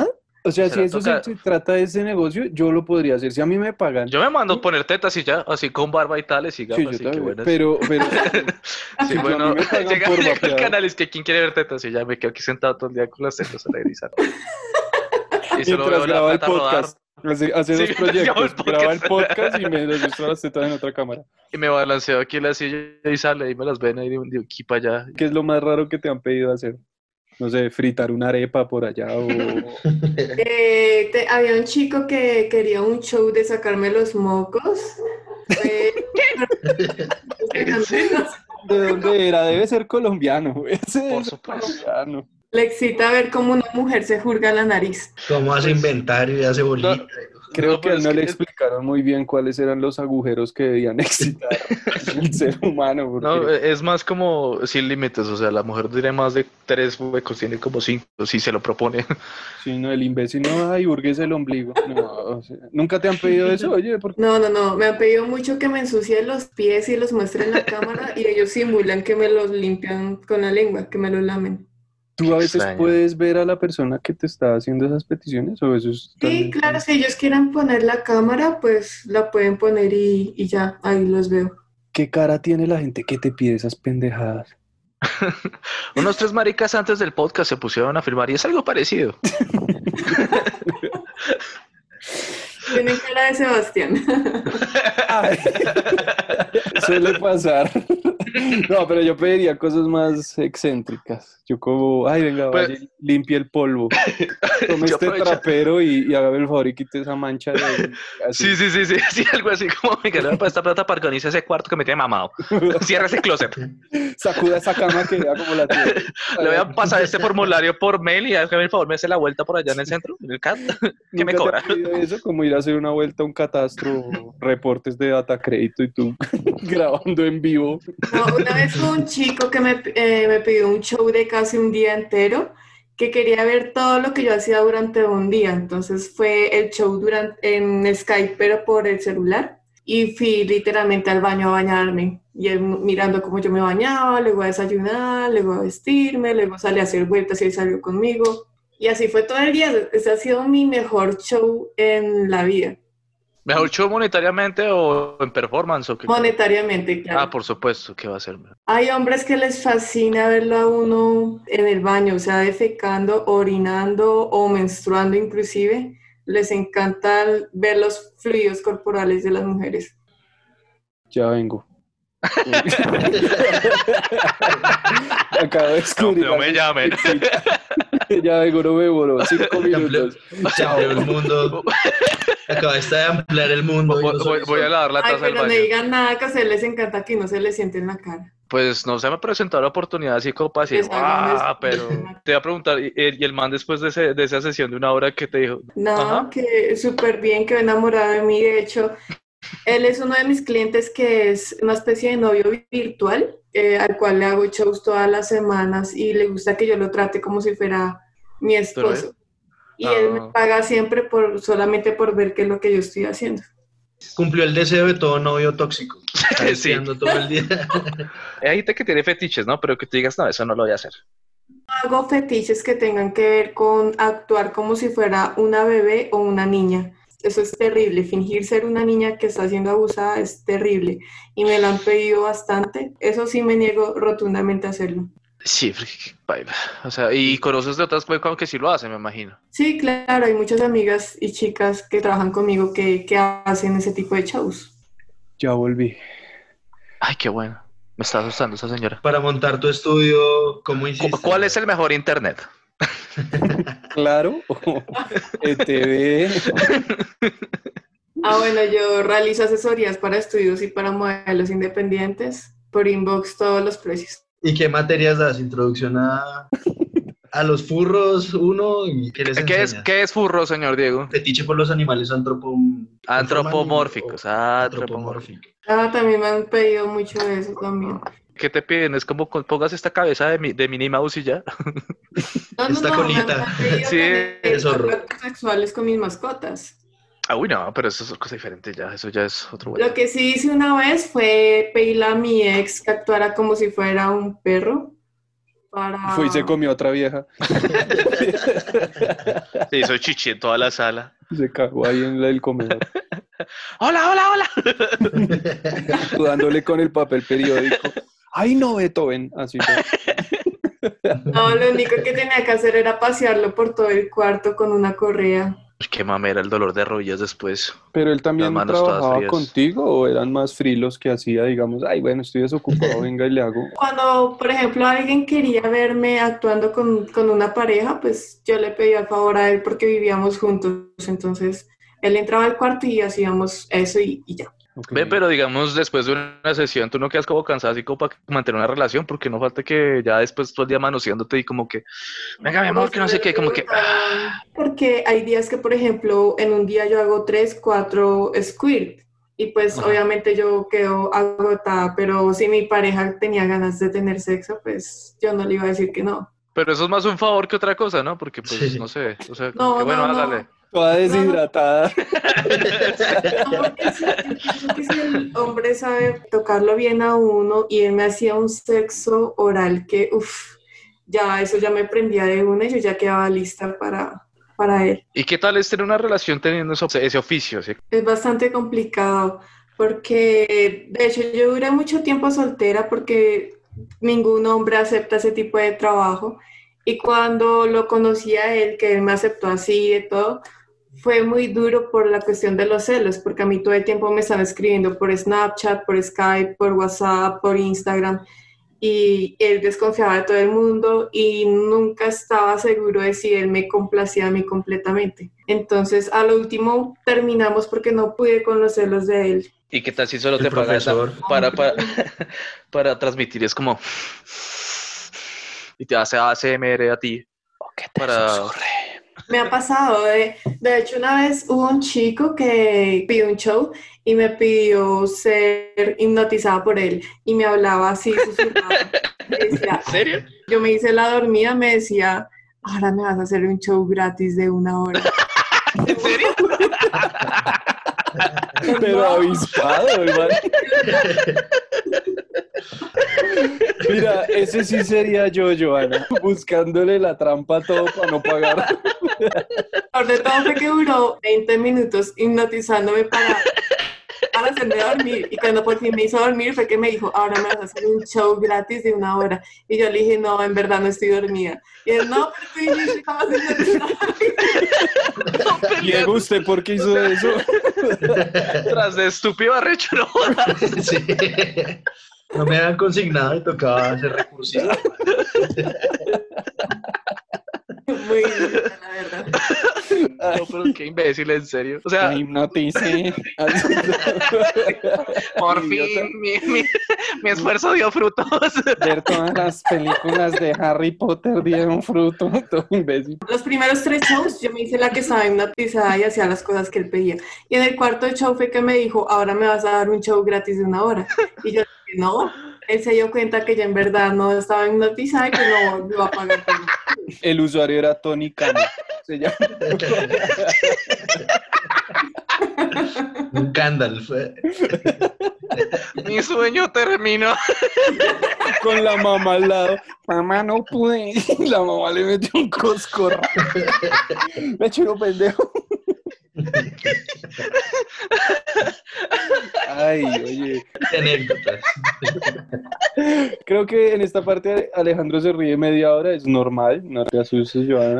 O sea, O si sea, eso se, toca- se trata de ese negocio, yo lo podría hacer. Si a mí me pagan. Yo me mando a poner tetas y ya, así con barba y tales y Sí, gafas, yo y qué también. buenas. Pero, pero sí, Sí, si yo- a bueno, mí me pagan llega, por llega al vapear. canal y es que ¿quién quiere ver tetas? Y ya me quedo aquí sentado todo el día con las tetas al aire y sale. Y solo Mientras veo la graba el plata rodar. podcast. Hace, hace Sí, dos mientras grabo el proyectos. Graba el podcast. podcast y me registra las tetas en otra cámara. Y me balanceo aquí en la silla y sale y me las ven ahí de, un- de aquí para allá. ¿Qué es lo más raro que te han pedido hacer? No sé, fritar una arepa por allá o... Eh, te- había un chico que quería un show de sacarme los mocos. Eh, ¿En serio? ¿De dónde era? Debe ser colombiano. Ese Por debe ser supuesto. colombiano. Le excita ver cómo una mujer se jurga la nariz. Cómo hace Pues, inventario y hace bolita. Creo No, que pero a él es no que le es- explicaron muy bien cuáles eran los agujeros que debían excitar el ser humano. Porque... No, eh, es más como sin límites, o sea, la mujer tiene más de tres huecos, tiene como cinco, si se lo propone. Sí, no, el imbécil no, ay, hurgues el ombligo. No, o sea, ¿nunca te han pedido eso? Oye, ¿por qué? No, no, no. Me han pedido mucho que me ensucie los pies y los muestre en la cámara y ellos simulan que me los limpian con la lengua, que me los lamen. ¿Tú a veces Extraño. puedes ver a la persona que te está haciendo esas peticiones o eso es Sí, también- claro, si ellos quieren poner la cámara, pues la pueden poner y, y ya, ahí los veo. ¿Qué cara tiene la gente que te pide esas pendejadas? Unos tres maricas antes del podcast se pusieron a filmar y es algo parecido. Tienen cara de Sebastián. Ay, suele pasar. No, pero yo pediría cosas más excéntricas. Yo como, ay, venga, Pues- vaya, limpie el polvo. Tome Yo este aprovecho- trapero y, y hágame el favor y quite esa mancha de ahí, así. Sí, sí, sí, sí, sí, algo así como, me quedé para esta plata para organizar ese cuarto que me tiene mamado. Cierra ese closet. Sacuda esa cama que vea como la tiene. Le voy a pasar este formulario por mail y hágame el favor, me hace la vuelta por allá en el centro, en el C A T. ¿Qué me ¿Nunca te cobra? han pedido eso? Como ir a hacer una vuelta a un catastro, reportes de data crédito y tú grabando en vivo. No, una vez hubo un chico que me, eh, me pidió un show de casi un día entero, que quería ver todo lo que yo hacía durante un día. Entonces fue el show durante, en Skype, pero por el celular. Y fui literalmente al baño a bañarme. Y él mirando cómo yo me bañaba, luego a desayunar, luego a vestirme, luego salí a hacer vueltas y él salió conmigo. Y así fue todo el día. Ese ha sido mi mejor show en la vida. ¿Mejor show monetariamente o en performance? ¿O qué? Monetariamente, claro. Ah, por supuesto, ¿qué va a ser? Hay hombres que les fascina verlo a uno en el baño, o sea, defecando, orinando o menstruando inclusive. Les encanta ver los fluidos corporales de las mujeres. Ya vengo. Acabo de descubrir. No, no me algo. llamen. Ya vengo, no me demoro. Cinco minutos. Chao. El mundo. Acaba de ampliar el mundo. y Voy, no voy- soy voy a solo. lavar la Ay, taza del pero no baño. digan nada que a ustedes les encanta que no se les siente en la cara. Pues no se me presentó la oportunidad así como para decir, Les hagan ah, esto". pero te iba a preguntar, ¿y, y el man después de, ese- de esa sesión de una hora que te dijo? No, Ajá. que súper bien, quedó enamorado de mí. De hecho, él es uno de mis clientes que es una especie de novio virtual, eh, al cual le hago shows todas las semanas y le gusta que yo lo trate como si fuera mi esposo. Y él me Ah. paga siempre por solamente por ver qué es lo que yo estoy haciendo. Cumplió el deseo de todo novio tóxico. Está Sí. deseando todo el día. Hay gente que tiene fetiches, ¿no? Pero que te digas, no, eso no lo voy a hacer. Hago fetiches que tengan que ver con actuar como si fuera una bebé o una niña. Eso es terrible. Fingir ser una niña que está siendo abusada es terrible. Y me lo han pedido bastante. Eso sí me niego rotundamente a hacerlo. Sí, baila. O sea, y conoces de otras webcam que sí lo hacen, me imagino. Sí, claro, hay muchas amigas y chicas que trabajan conmigo que, que hacen ese tipo de shows. Ya volví. Ay, qué bueno. Me está asustando esa señora. Para montar tu estudio, ¿cómo hiciste? ¿Cu- ¿Cuál es el mejor internet? Claro. E T V. Ah, bueno, yo realizo asesorías para estudios y para modelos independientes. Por inbox todos los precios. ¿Y qué materias das? Introducción a, a los furros, uno, y ¿qué les ¿Qué es, enseñas? ¿Qué es furro, señor Diego? Fetiche por los animales antropom... Antropomórficos. Ah, antropomórficos. Ah, también me han pedido mucho eso también. ¿Qué te piden? Es como con- pongas esta cabeza de, mi, de Minnie Mouse y ya. No, no, Esta no, me colita. han pedido Sí, tener el zorro. contactos sexuales con mis mascotas. Ah, uy, no, pero eso es cosa diferente ya. Eso ya es otro vuelo. Lo que sí hice una vez fue pedirle a mi ex que actuara como si fuera un perro. para... Fue y se comió a otra vieja. Se hizo chichi en toda la sala. Se cagó ahí en el comedor. ¡Hola, hola, hola! Dándole con el papel periódico. ¡Ay, no, Beethoven! Así fue. No, lo único que tenía que hacer era pasearlo por todo el cuarto con una correa. Qué mamera el dolor de rodillas después. ¿Pero él también Las manos todas trabajaba frías. contigo o eran más frilos que hacía, digamos, ay, bueno, estoy desocupado, venga y le hago? Cuando, por ejemplo, alguien quería verme actuando con, con una pareja, pues yo le pedía el favor a él porque vivíamos juntos. Entonces, él entraba al cuarto y hacíamos eso y, y ya. Okay. Ve, pero digamos, después de una sesión, tú no quedas como cansada así como para mantener una relación, porque no falta que ya después todo el día manoseándote y como que, venga, mi amor, que no sé qué, como que... ah. Porque hay días que, por ejemplo, en un día yo hago tres, cuatro squirt y pues Ajá. obviamente yo quedo agotada, pero si mi pareja tenía ganas de tener sexo, pues yo no le iba a decir que no. Pero eso es más un favor que otra cosa, ¿no? Porque, pues, Sí. no sé, o sea, como No, que, bueno, no, no. hágale. Toda deshidratada. No, porque sí, yo pienso que si el hombre sabe tocarlo bien a uno y él me hacía un sexo oral que, uff, ya eso ya me prendía de una y yo ya quedaba lista para, para él. ¿Y qué tal es tener una relación teniendo eso- ese oficio? ¿Sí? Es bastante complicado porque, de hecho, yo duré mucho tiempo soltera porque ningún hombre acepta ese tipo de trabajo. Y cuando lo conocí a él, que él me aceptó así y de todo, fue muy duro por la cuestión de los celos, porque a mí todo el tiempo me están escribiendo por Snapchat, por Skype, por WhatsApp, por Instagram. Y él desconfiaba de todo el mundo y nunca estaba seguro de si él me complacía a mí completamente. Entonces, a lo último terminamos porque no pude con los celos de él. ¿Y qué tal si solo El te pagan profesor. para, para, para transmitir? Es como... Y te hace A S M R a ti. ¿O qué te Para- susurre? Me ha pasado, de, de hecho una vez hubo un chico que pidió un show y me pidió ser hipnotizada por él y me hablaba así susurrado. Me decía, ¿En serio? yo me hice la dormida, me decía, ahora me vas a hacer un show gratis de una hora. ¿En serio? Pero No. avispado, hermano. Mira, ese sí sería yo, Joana, buscándole la trampa a todo para no pagar. Por de todo fue que duró veinte minutos hipnotizándome para, para hacerme dormir. Y cuando por fin me hizo dormir fue que me dijo, ahora me vas a hacer un show gratis de una hora. Y yo le dije, no, en verdad no estoy dormida. Y él, no, pero tú dijiste que vas a hipnotizar. Diego, ¿usted por qué hizo eso? Tras de estúpido arrecho, no. Sí. No me habían consignado y tocaba hacer recursivo. Muy bien, la verdad. No, pero qué imbécil, en serio. O sea, Me hipnoticé. por Idiota. fin mi, mi, mi esfuerzo dio frutos. Ver todas las películas de Harry Potter dieron fruto. Todo imbécil. Los primeros tres shows yo me hice la que estaba hipnotizada y hacía las cosas que él pedía. Y en el cuarto show fue que me dijo, ahora me vas a dar un show gratis de una hora. Y yo dije, no. Él se dio cuenta que yo en verdad no estaba hipnotizada y que no volvió a pagar por mí. El usuario era Tony Khan. Se llama. Un Gandalf. Mi sueño terminó. Con la mamá al lado. Mamá, no pude. Y la mamá le metió un coscorro. Me chino pendejo. Ay, oye. Qué anécdotas. Creo que en esta parte Alejandro se ríe media hora. Es normal. No te asustes, Joana.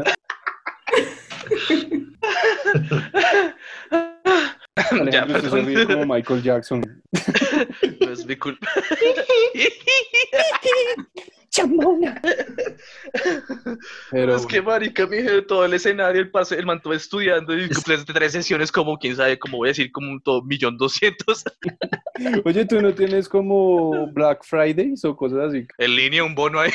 Ya, Alejandro usted se ríe perdón. como Michael Jackson. No es mi culpa. Chamona. Pero Es que marica, mi jefe, todo el escenario, el pase, el manto estudiando y tres, tres sesiones como, quién sabe, como voy a decir, como un todo, millón doscientos. oye, ¿tú no tienes como Black Fridays o cosas así? En línea, un bono ahí.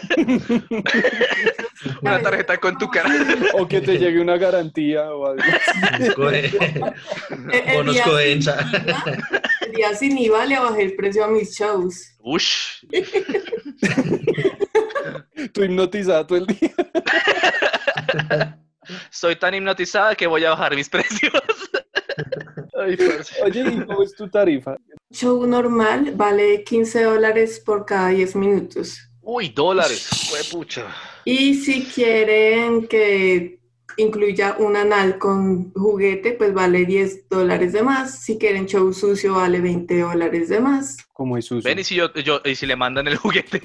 Una tarjeta con tu cara. O que te llegue una garantía o algo. El- el Bonos día Codensa. sin IVA, el día sin IVA le bajé el precio a mis shows. Ush. Tú hipnotizada todo el día. Estoy tan hipnotizada que voy a bajar mis precios. Ay, parce. Oye, ¿y cómo es tu tarifa? Show normal vale quince dólares por cada diez minutos. Uy, dólares, pucha. Y si quieren que incluya un anal con juguete, pues vale diez dólares de más. Si quieren show sucio, vale veinte dólares de más. Como es uso. Ven, y si yo, yo y si le mandan el juguete.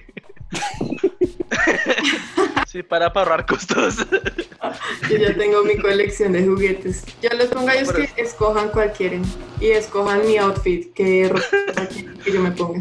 Sí, para para ahorrar costos. Yo ya tengo mi colección de juguetes. Yo les pongo a ellos Por que eso. escojan cuál quieren. Y escojan mi outfit, que ropa quieren que yo me ponga.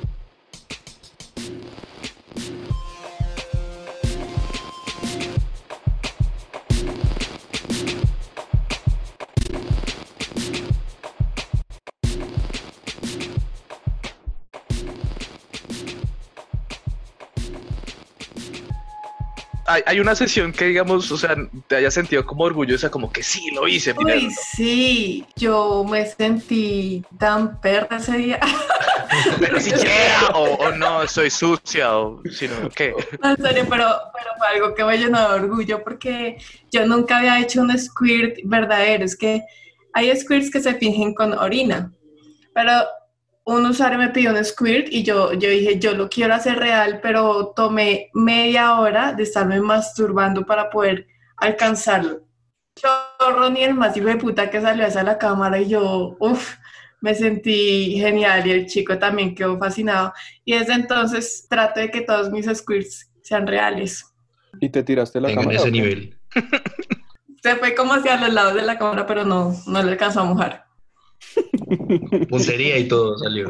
Hay, hay una sesión que, digamos, o sea, te haya sentido como orgullosa, como que sí, lo hice. Mira, Uy, sí, yo me sentí tan perra ese día. pero siquiera, o, o no, soy sucia, o sino que. No, en serio, pero, pero fue algo que me llenó de orgullo porque yo nunca había hecho un squirt verdadero. Es que hay squirts que se fingen con orina, pero un usuario me pidió un squirt y yo, yo dije, yo lo quiero hacer real, pero tomé media hora de estarme masturbando para poder alcanzarlo. Chorro ni el más hijo de puta que salió hacia la cámara y yo, uff, me sentí genial y el chico también quedó fascinado. Y desde entonces trato de que todos mis squirts sean reales. ¿Y te tiraste la Tengan cámara? ese o qué? nivel. Se fue como hacia los lados de la cámara, pero no, no le alcanzó a mojar. Puntería y todo salió.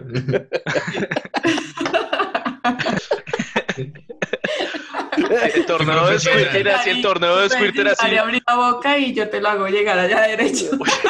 El torneo de Squirter era así, el torneo de Squirter así. Dale, abrí la boca y yo te lo hago llegar allá derecho.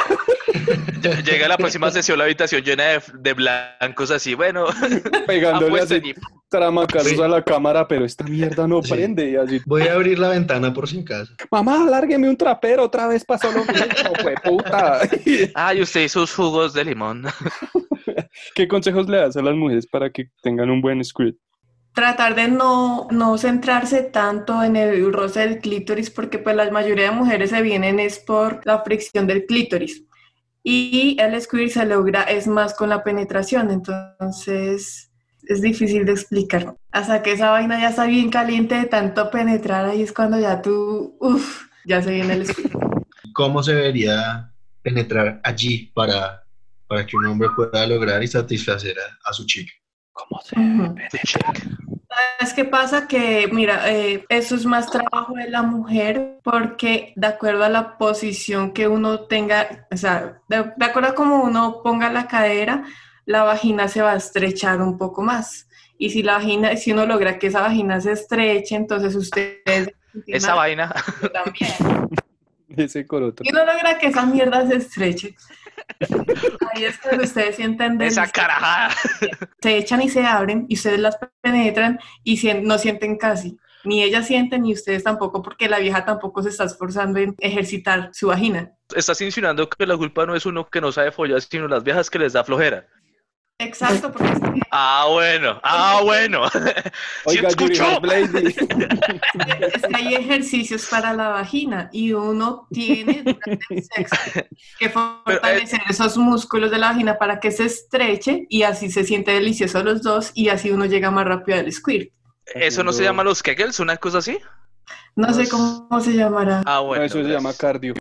Llega la próxima sesión, la habitación llena de, de blancos así, bueno. Pegándole así apuesten y- tramacazos Sí. a la cámara, pero esta mierda no Sí. prende. Y así, Voy a abrir la ventana por si acaso. mamá, lárgueme un trapero, otra vez pasó lo mismo, fue puta. Ay, usted y sus jugos de limón. ¿Qué consejos le das a las mujeres para que tengan un buen script? Tratar de no, no centrarse tanto en el roce del clítoris, porque pues la mayoría de mujeres se vienen es por la fricción del clítoris. Y el squirt se logra es más con la penetración, entonces es difícil de explicar. Hasta que esa vaina ya está bien caliente de tanto penetrar, ahí es cuando ya tú, uff, ya se viene el squirt. ¿Cómo se debería penetrar allí para, para que un hombre pueda lograr y satisfacer a, a su chica? ¿Cómo se Ujú. penetra? ¿Sabes qué pasa? Que, mira, eh, eso es más trabajo de la mujer porque de acuerdo a la posición que uno tenga, o sea, de, de acuerdo a cómo uno ponga la cadera, la vagina se va a estrechar un poco más. Y si la vagina, si uno logra que esa vagina se estreche, entonces ustedes Esa vaina. también. Ese coroto. Si uno logra que esa mierda se estreche, ahí es cuando ustedes sienten Esa delicioso. carajada. Se echan y se abren y ustedes las penetran y sien- no sienten casi. Ni ellas sienten ni ustedes tampoco porque la vieja tampoco se está esforzando en ejercitar su vagina. Estás insinuando que la culpa no es uno que no sabe follar, sino las viejas que les da flojera. Exacto, porque es que, Ah, bueno. Ah, bueno. ¿Sí Oiga, Yuri escuchó? Blady. es que hay ejercicios para la vagina y uno tiene durante el sexo que fortalecer esos músculos de la vagina para que se estreche y así se siente delicioso los dos y así uno llega más rápido al squirt. ¿Eso no se llama los Kegels? ¿Una cosa así? No sé Los- cómo se llamará. Ah, No, bueno. eso se llama cardio.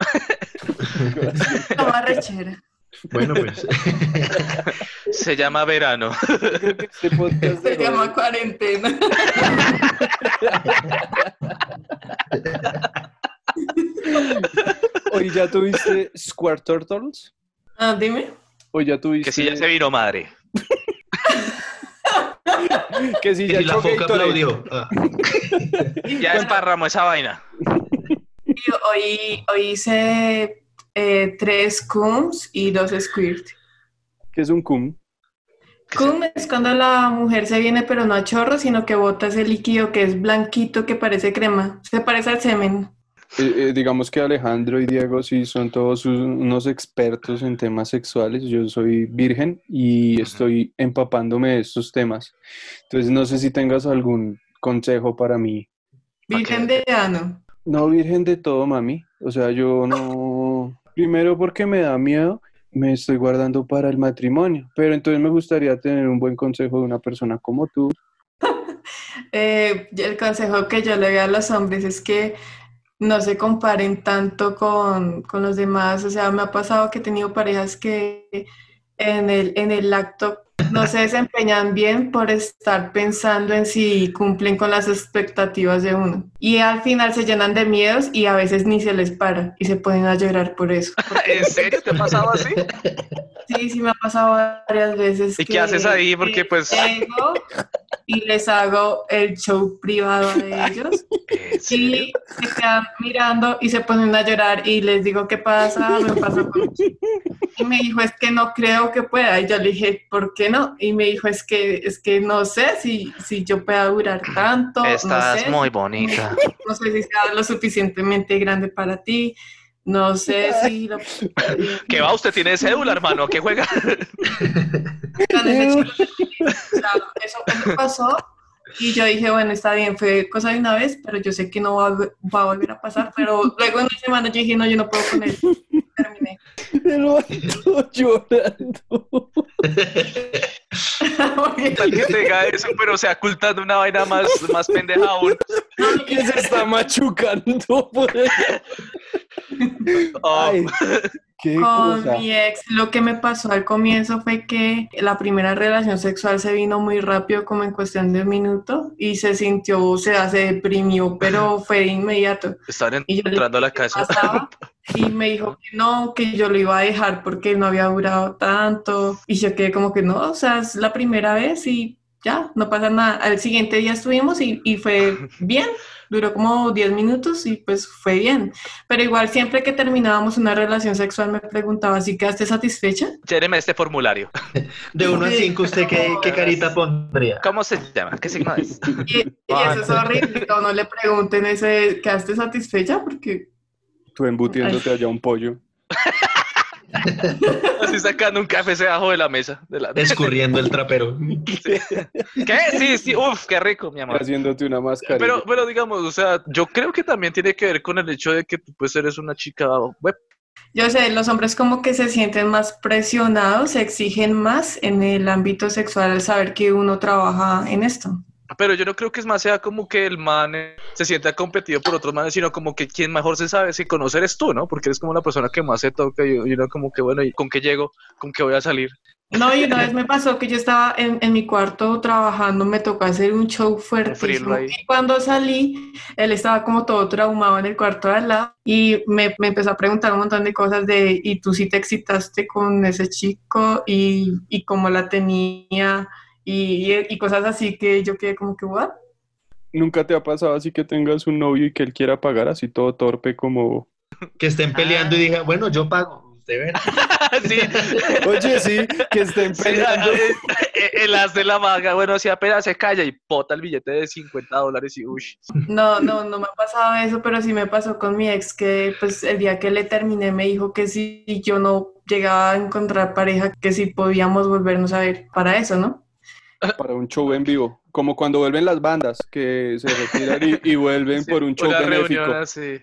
Toma rechera. Bueno, pues. Se llama verano. Creo que este podcast Se de llama hoy- cuarentena. Hoy ya tuviste Square Turtles. Ah, dime. Hoy ya tuviste. Que si ya se vino madre. Que si Y ya la echó foca Gatorade. aplaudió. Ah. Ya desparramó esa vaina. Yo hoy, hoy hice eh, tres cums y dos squirt. ¿Qué es un cum? Cum es cuando la mujer se viene pero no a chorro, sino que bota ese líquido que es blanquito, que parece crema. Se parece al semen. Eh, eh, digamos que Alejandro y Diego sí son todos un- unos expertos en temas sexuales. Yo soy virgen y estoy empapándome de estos temas. Entonces no sé si tengas algún consejo para mí. Virgen de ano. No virgen de todo, mami. O sea, yo no... Primero porque me da miedo, me estoy guardando para el matrimonio. Pero entonces me gustaría tener un buen consejo de una persona como tú. Eh, el consejo que yo le doy a los hombres es que no se comparen tanto con, con los demás. O sea, me ha pasado que he tenido parejas que en el, en el acto no se desempeñan bien por estar pensando en si cumplen con las expectativas de uno. Y al final se llenan de miedos y a veces ni se les para y se ponen a llorar por eso. Porque ¿En serio te ha pasado así? sí, sí me ha pasado varias veces. ¿Y que qué haces ahí? Porque pues... llego y les hago el show privado de ellos. ¿En serio? Y se quedan mirando y se ponen a llorar y les digo, ¿qué pasa? Me pasó con... Y me dijo, es que no creo que pueda. Y yo le dije, ¿por qué no? Y me dijo, es que, es que no sé si, si yo pueda durar tanto. Estás no sé muy si- bonita. No sé si sea lo suficientemente grande para ti. No sé si lo... ¿Qué va? ¿Usted tiene cédula, hermano? ¿Qué juega? Con ese chico, o sea, eso, eso pasó y yo dije, bueno, está bien, fue cosa de una vez, pero yo sé que no va, a vol- va a volver a pasar, pero luego en una semana yo dije, no, yo no puedo con él, terminé. El vato llorando. Porque- Tal que te diga eso, pero se ocultando una vaina más, más pendeja aún. Que se está machucando por allá. Oh, Ay, qué Con cosa. mi ex, lo que me pasó al comienzo fue que la primera relación sexual se vino muy rápido, como en cuestión de un minuto, y se sintió, o sea, se deprimió, pero fue de inmediato. están Y yo le entrando a la dije, ¿qué casa. pasaba? Y me dijo que no, que yo lo iba a dejar porque no había durado tanto. Y yo quedé como que no, o sea, es la primera vez y ya, no pasa nada. Al siguiente día estuvimos y, y fue bien, duró como diez minutos y pues fue bien. Pero igual siempre que terminábamos una relación sexual me preguntaba, ¿sí quedaste satisfecha? Lléneme este formulario. De uno a cinco, ¿usted qué, qué carita pondría? ¿Cómo se llama? ¿Qué signo es? Y, y eso es horrible, que a uno le pregunten ese, ¿quedaste satisfecha? Porque Tú embutiéndote allá un pollo. Así sacando un café debajo de la mesa. De la... Escurriendo el trapero. ¿Qué? Sí, sí, uf, qué rico, mi amor. Haciéndote una mascarilla. Pero, pero digamos, o sea, yo creo que también tiene que ver con el hecho de que tú pues eres una chica web. yo sé, los hombres como que se sienten más presionados, se exigen más en el ámbito sexual al saber que uno trabaja en esto. Pero yo no creo que es más sea como que el man eh, se sienta competido por otros manes, sino como que quien mejor se sabe si conocer es tú, ¿no? Porque eres como la persona que más se toca y, y uno como que, bueno, ¿y con qué llego? ¿Con qué voy a salir? No, y una vez me pasó que yo estaba en, en mi cuarto trabajando, me tocó hacer un show Frío fuertísimo. ahí. Y cuando salí, él estaba como todo traumado en el cuarto de al lado y me, me empezó a preguntar un montón de cosas de, ¿y tú sí te excitaste con ese chico? Y, y cómo la tenía y, y, y cosas así que yo quedé como que, ¿what? ¿Nunca te ha pasado así que tengas un novio y que él quiera pagar así todo torpe como... Que estén peleando y Ah. digan, bueno, yo pago. Usted verá. Sí. Oye, sí, que estén Sí, peleando. eh, eh, el as de la maga, bueno, si apenas se calla y bota el billete de cincuenta dólares y uy. No, no, no me ha pasado eso, pero sí me pasó con mi ex que pues el día que le terminé me dijo que si yo no llegaba a encontrar pareja, que si podíamos volvernos a ver para eso, ¿no? Para un show en vivo. Como cuando vuelven las bandas, que se retiran y, y vuelven Sí, por un show una benéfico. reunión así.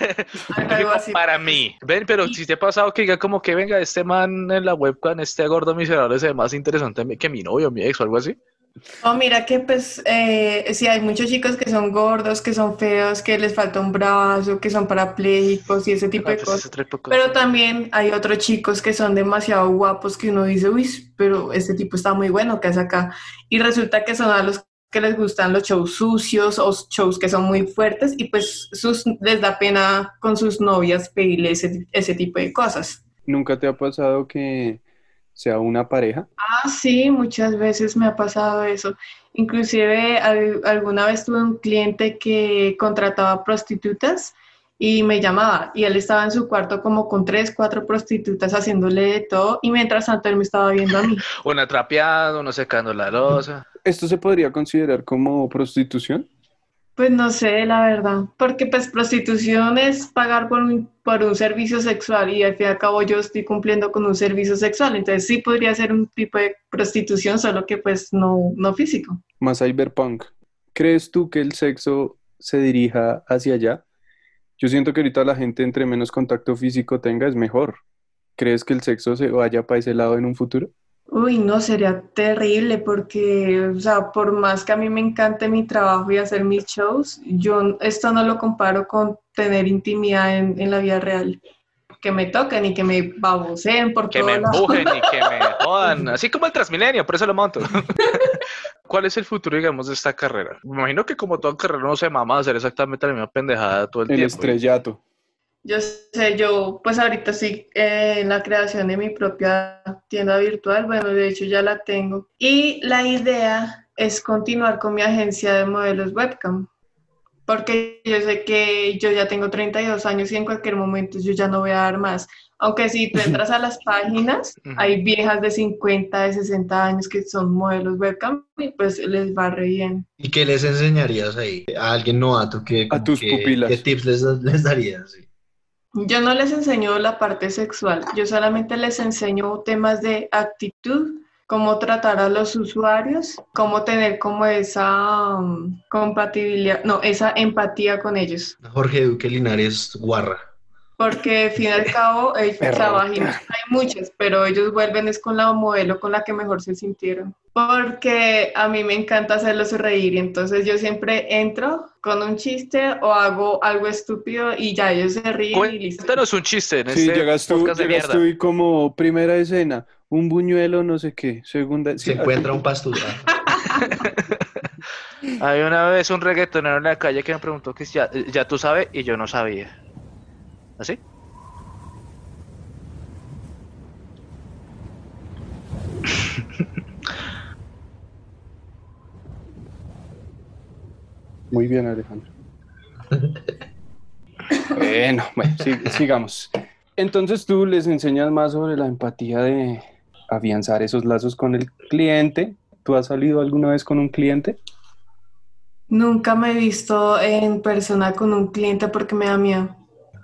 Algo así. Para mí. Ven, pero si te ha pasado que diga como que venga este man en la webcam, este gordo miserable se ve más interesante que mi novio, mi ex o algo así. No, mira que pues eh, sí hay muchos chicos que son gordos, que son feos, que les falta un brazo, que son parapléjicos y ese tipo Ah, de pues cosas. ese tipo de cosas. Pero también hay otros chicos que son demasiado guapos que uno dice, uy, pero este tipo está muy bueno, ¿qué hace acá? Y resulta que son a los que les gustan los shows sucios o shows que son muy fuertes y pues sus, les da pena con sus novias pedirle ese, ese tipo de cosas. ¿Nunca te ha pasado que sea una pareja? Ah, sí, muchas veces me ha pasado eso. Inclusive al- alguna vez tuve un cliente que contrataba prostitutas y me llamaba y él estaba en su cuarto como con tres, cuatro prostitutas haciéndole de todo y mientras tanto él me estaba viendo a mí. Una trapeada, uno secando la losa. ¿Esto se podría considerar como prostitución? Pues no sé, la verdad, porque pues prostitución es pagar por un, por un servicio sexual y al fin y al cabo yo estoy cumpliendo con un servicio sexual, entonces sí podría ser un tipo de prostitución, solo que pues no, no físico. Más cyberpunk. ¿Crees tú que el sexo se dirija hacia allá? Yo siento que ahorita la gente entre menos contacto físico tenga es mejor. ¿Crees que el sexo se vaya para ese lado en un futuro? Uy, no, sería terrible porque, o sea, por más que a mí me encante mi trabajo y hacer mis shows, yo esto no lo comparo con tener intimidad en, en la vida real. Que me toquen y que me baboseen por Que me todos lados. empujen y que me jodan, así como el Transmilenio, por eso lo monto. ¿Cuál es el futuro, digamos, de esta carrera? Me imagino que como toda carrera no se mama hacer exactamente la misma pendejada todo el, El tiempo. estrellato. Yo sé, yo pues ahorita estoy eh, en la creación de mi propia tienda virtual, bueno, de hecho ya la tengo. Y la idea es continuar con mi agencia de modelos webcam, porque yo sé que yo ya tengo treinta y dos años y en cualquier momento yo ya no voy a dar más. Aunque si tú entras a las páginas, Ujú. hay viejas de cincuenta, de sesenta años que son modelos webcam y pues les va re bien. ¿Y qué les enseñarías ahí a alguien novato? ¿Qué, A como tus que- pupilas. ¿Qué tips les, les darías? Sí. Yo no les enseño la parte sexual, yo solamente les enseño temas de actitud, cómo tratar a los usuarios, cómo tener como esa um, compatibilidad, no, esa empatía con ellos. Jorge Duque Linares Guarra. Porque al fin y al cabo, ellos Perrota. trabajan, hay muchas, pero ellos vuelven es con la modelo con la que mejor se sintieron. Porque a mí me encanta hacerlos reír y entonces yo siempre entro con un chiste o hago algo estúpido y ya ellos se ríen y listo. Cuéntanos un chiste en Sí, este llegas tú, podcast de llegas mierda. tú y como primera escena, un buñuelo, no sé qué, segunda... Se sí, encuentra un pastor. Había una vez un reggaetonero en la calle que me preguntó que si ya, ya tú sabes y yo no sabía. ¿Así? Muy bien, Alejandro. Bueno, bueno, sig- sigamos. Entonces tú les enseñas más sobre la empatía de afianzar esos lazos con el cliente. ¿Tú has salido alguna vez con un cliente? Nunca me he visto en persona con un cliente porque me da miedo.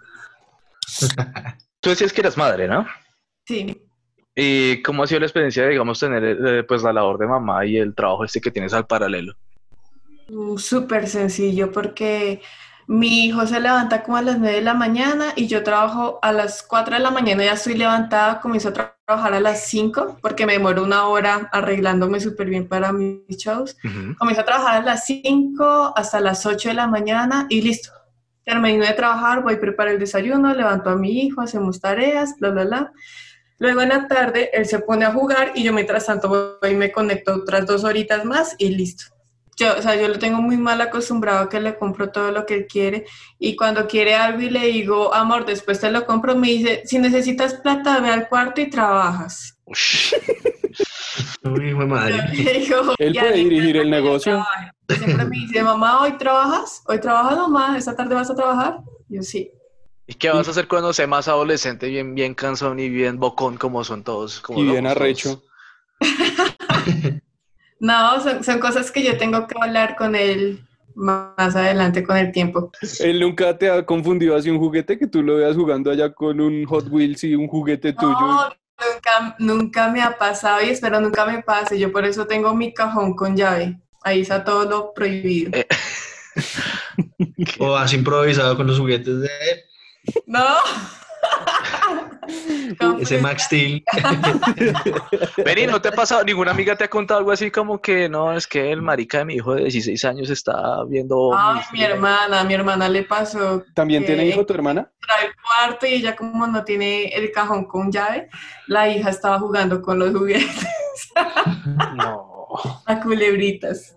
Tú decías que eras madre, ¿no? Sí. ¿Y cómo ha sido la experiencia de, digamos, tener eh, pues la labor de mamá y el trabajo este que tienes al paralelo? Mm, Súper sencillo porque mi hijo se levanta como a las nueve de la mañana y yo trabajo a las cuatro de la mañana, ya estoy levantada, comienzo a tra- trabajar a las cinco porque me demoro una hora arreglándome súper bien para mis shows. Ujú. Comienzo a trabajar a las cinco hasta las ocho de la mañana y listo. Termino de trabajar, voy a preparar el desayuno, levanto a mi hijo, hacemos tareas, bla, bla, bla. Luego en la tarde él se pone a jugar y yo mientras tanto voy y me conecto otras dos horitas más y listo. Yo, o sea, yo lo tengo muy mal acostumbrado a que le compro todo lo que él quiere y cuando quiere algo y le digo, amor, después te lo compro, me dice, si necesitas plata, ve al cuarto y trabajas. Ush. Uy, hijo de madre. Yo le digo, Él "Ya, puede ni dirigir cuenta el que yo negocio. trabaje". Y siempre me dice, mamá, ¿hoy trabajas? ¿Hoy trabajas, mamá? ¿Esta tarde vas a trabajar? Yo sí. ¿Y qué vas a hacer cuando sea más adolescente, bien, bien cansón y bien bocón como son todos? Como Y bien somos arrecho. todos? No, son, son cosas que yo tengo que hablar con él más adelante con el tiempo. Él nunca te ha confundido así un juguete que tú lo veas jugando allá con un Hot Wheels y un juguete tuyo. No, nunca, nunca me ha pasado y espero nunca me pase. Yo por eso tengo mi cajón con llave. Ahí está todo lo prohibido. Eh, O has improvisado con los juguetes de él. No. Ese Max Steel. Vení, ¿no te ha pasado? ¿Ninguna amiga te ha contado algo así como que no, es que el marica de mi hijo de dieciséis años está viendo... Ay, mis- mi hermana, mi hermana le pasó. ¿También que tiene hijo tu hermana? entra al cuarto y ella como no tiene el cajón con llave, la hija estaba jugando con los juguetes No. a culebritas.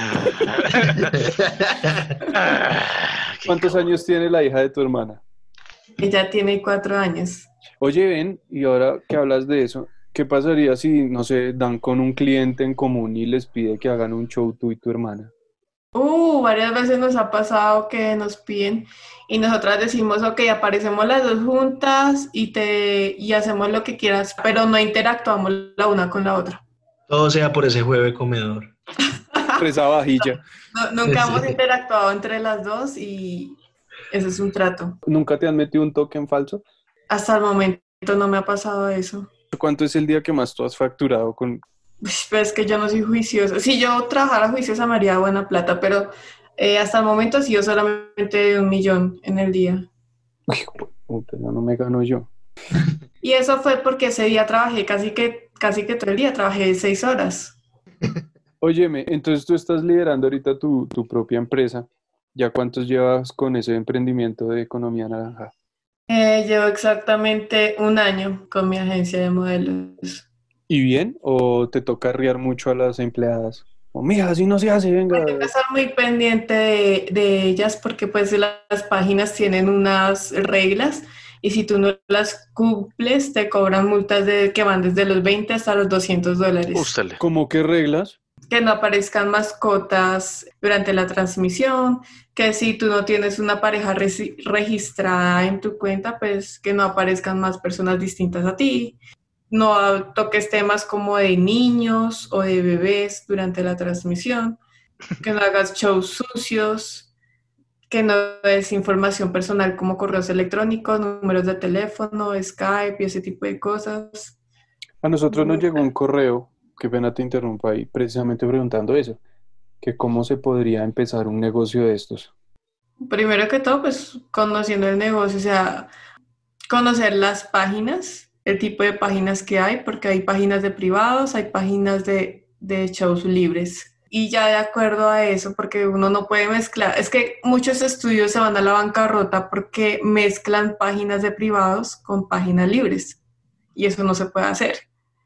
Qué ¿Cuántos cabrón. años tiene la hija de tu hermana? Ella tiene cuatro años. Oye, ven, y ahora que hablas de eso, ¿qué pasaría si, no sé, dan con un cliente en común y les pide que hagan un show tú y tu hermana? Uh, varias veces nos ha pasado que nos piden y nosotras decimos, ok, aparecemos las dos juntas y, te, y hacemos lo que quieras, pero no interactuamos la una con la otra. Todo sea por ese jueves comedor. Por esa vajilla. No- nunca Sí. hemos interactuado entre las dos y ese es un trato. ¿Nunca te han metido un token falso? Hasta el momento no me ha pasado eso. ¿Cuánto es el día que más tú has facturado con...? Uy, pero es que yo no soy juiciosa. Si yo trabajara juiciosa me haría buena plata, pero eh, hasta el momento ha sido solamente un millón en el día. Uy, puta, ya no me gano yo. Y eso fue porque ese día trabajé casi que, casi que todo el día, trabajé seis horas. Óyeme, entonces tú estás liderando ahorita tu, tu propia empresa. ¿Ya cuántos llevas con ese emprendimiento de economía naranja? Eh, llevo exactamente un año con mi agencia de modelos. ¿Y bien? ¿O te toca arriar mucho a las empleadas? O mija, así no se hace, venga. Hay que estar muy pendiente de, de ellas porque pues las páginas tienen unas reglas y si tú no las cumples te cobran multas de, que van desde los veinte hasta los doscientos dólares. Ústale. ¿Cómo qué reglas? Que no aparezcan mascotas durante la transmisión, que si tú no tienes una pareja resi- registrada en tu cuenta, pues que no aparezcan más personas distintas a ti. No toques temas como de niños o de bebés durante la transmisión, que no hagas shows sucios, que no des información personal como correos electrónicos, números de teléfono, Skype y ese tipo de cosas. A nosotros nos llegó un correo, qué pena te interrumpa ahí, precisamente preguntando eso, que cómo se podría empezar un negocio de estos. Primero que todo, pues conociendo el negocio, o sea, conocer las páginas, el tipo de páginas que hay, porque hay páginas de privados, hay páginas de, de shows libres. Y ya de acuerdo a eso, porque uno no puede mezclar, es que muchos estudios se van a la bancarrota porque mezclan páginas de privados con páginas libres. Y eso no se puede hacer.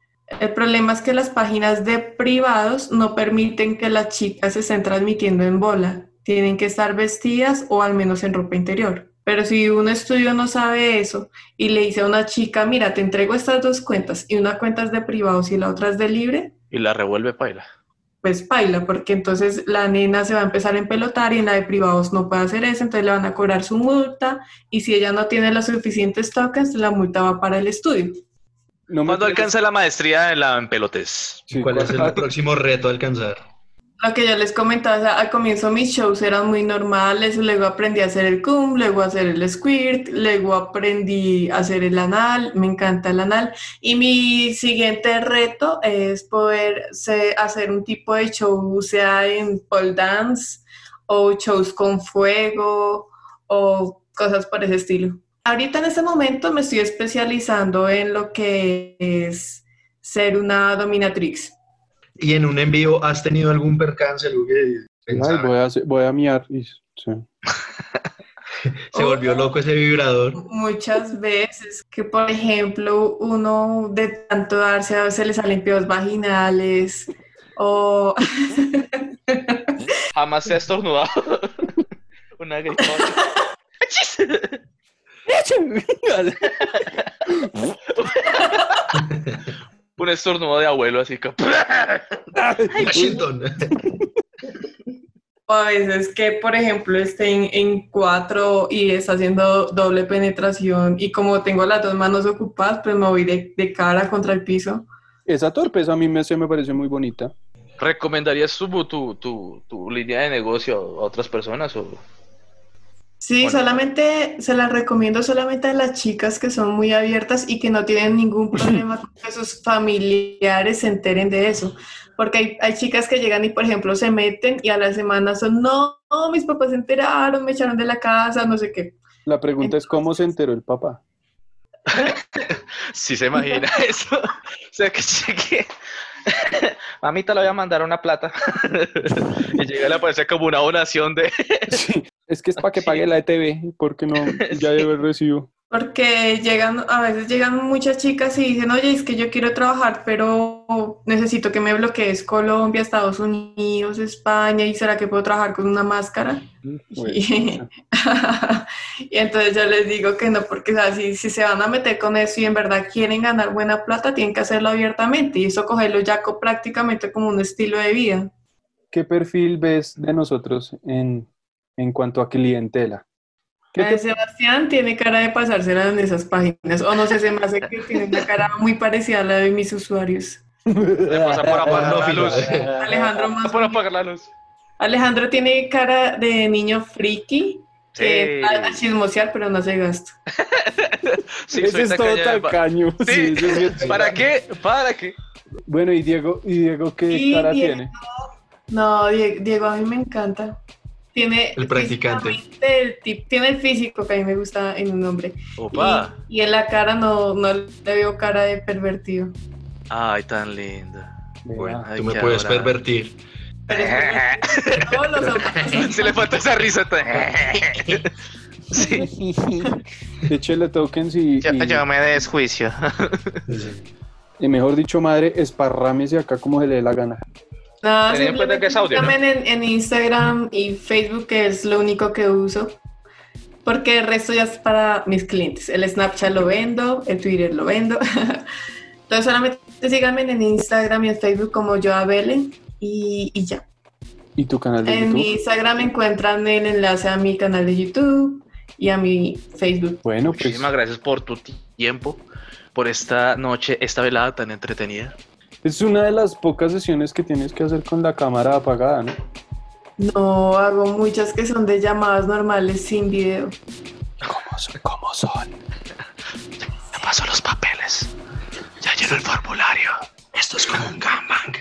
El problema es que las páginas de privados no permiten que las chicas se estén transmitiendo en bola. Tienen que estar vestidas o al menos en ropa interior. Pero si un estudio no sabe eso y le dice a una chica, mira, te entrego estas dos cuentas y una cuenta es de privados y la otra es de libre, Y la revuelve paila. pues paila, porque entonces la nena se va a empezar a empelotar y en la de privados no puede hacer eso, entonces le van a cobrar su multa y si ella no tiene los suficientes tokens, la multa va para el estudio. No me ¿Cuándo parece- alcanza la maestría en la en pelotes? Sí, ¿Cuál es el ¿cuál- próximo reto a alcanzar? Lo que yo les comentaba, o sea, al comienzo mis shows eran muy normales, luego aprendí a hacer el cum, luego a hacer el squirt, luego aprendí a hacer el anal, me encanta el anal, y mi siguiente reto es poder se- hacer un tipo de show, sea en pole dance, o shows con fuego, o cosas por ese estilo. Ahorita en este momento me estoy especializando en lo que es ser una dominatrix. ¿Y en un envío has tenido algún percance? Algo que Ay, pensar? voy a, hacer- voy a miar. y- sí. Se volvió loco ese vibrador. Muchas veces que, por ejemplo, uno de tanto darse a veces le salen peos vaginales o Jamás se ha estornudado. Una gripona. ¡Achis! Un estornudo de abuelo así que... Washington. a veces que, por ejemplo, esté en, en cuatro y está haciendo doble penetración y como tengo las dos manos ocupadas, pues me voy de, de cara contra el piso. Esa torpeza a mí me, se me parece muy bonita. ¿Recomendarías tu, tu, tu, tu línea de negocio a otras personas? O... Sí, Bueno. solamente se las recomiendo solamente a las chicas que son muy abiertas y que no tienen ningún problema con que sus familiares se enteren de eso. Porque hay, hay chicas que llegan y, por ejemplo, se meten y a la semana son, no, no, mis papás se enteraron, me echaron de la casa, no sé qué. La pregunta es cómo se enteró el papá. Sí se imagina eso. O sea, que llegue... Mamita, le voy a mandar una plata. Y llega y le aparece como una donación de... Sí, es que es para que pague la E T V, porque no, ya Sí. llevo el recibo. Porque llegan, a veces llegan muchas chicas y dicen, oye, es que yo quiero trabajar, pero necesito que me bloquees Colombia, Estados Unidos, España, ¿y será que puedo trabajar con una máscara? Bueno, Y, y entonces yo les digo que no, porque o sea, si, si se van a meter con eso y en verdad quieren ganar buena plata, tienen que hacerlo abiertamente y eso cogerlo ya co- prácticamente como un estilo de vida. ¿qué perfil ves de nosotros en, en cuanto a clientela? ¿Qué Eh, te- Sebastián tiene cara de pasársela en esas páginas, o no sé, se me hace que tiene una cara muy parecida a la de mis usuarios. Le pasa por apagar la luz. Alejandro más Por apagar la luz. Alejandro tiene cara de niño friki que Sí. va a chismosear pero no hace gasto. Sí, Ese soy es todo tacaña de- tacaño. Sí. Sí, ese sí es- ¿Para qué? ¿Para qué? Bueno, ¿y Diego, y Diego qué Y cara Diego- tiene? No, Die- Diego, a mí me encanta. Tiene El practicante. físicamente el tip- tiene el físico que a mí me gusta en un hombre. Opa. Y, y en la cara no, no le veo cara de pervertido. Ay, tan linda. Bueno, Ay, tú me qué puedes adorable. pervertir. Pero es pervertido. Todos los hombres. Se le falta esa risa. tan- Sí. Échele tokens y, Yo, y- yo me desjuicio. y mejor dicho, madre, esparrámese acá como se le dé la gana. Nada, Ten en cuenta que es audio, ¿no? síganme en, en Instagram y Facebook, que es lo único que uso. Porque el resto ya es para mis clientes. El Snapchat lo vendo, el Twitter lo vendo. Entonces solamente síganme en Instagram y en Facebook como Joabele y, y ya. ¿Y tu canal de En mi YouTube? Instagram encuentran el enlace a mi canal de YouTube y a mi Facebook. Bueno, pues Muchísimas gracias por tu tiempo, por esta noche, esta velada tan entretenida. es una de las pocas sesiones que tienes que hacer con la cámara apagada, ¿no? No, hago muchas que son de llamadas normales sin video. ¿Cómo son? ¿Cómo son? Me paso los papeles. Ya llenó el formulario. Esto es como un gangbang.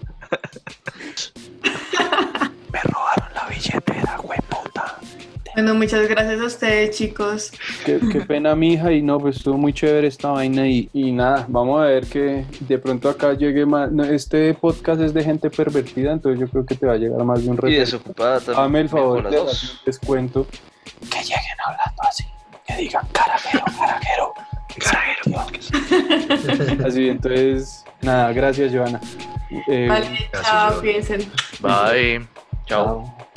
Me robaron la billetera, hueputa. Bueno, muchas gracias a ustedes, chicos. Qué, qué pena, mija, y no, pues estuvo muy chévere esta vaina y, y nada, vamos a ver que de pronto acá llegue más. No, este podcast es de gente pervertida, entonces yo creo que te va a llegar más de un Y reto. desocupada también. Dame el favor con las de dos. hacer un descuento. Que lleguen hablando así. Que digan carajero, carajero. Carajero. Así, entonces, nada, gracias, Joana. Eh, Vale, gracias, chao, Joana. cuídense. Bye. Chao. chao.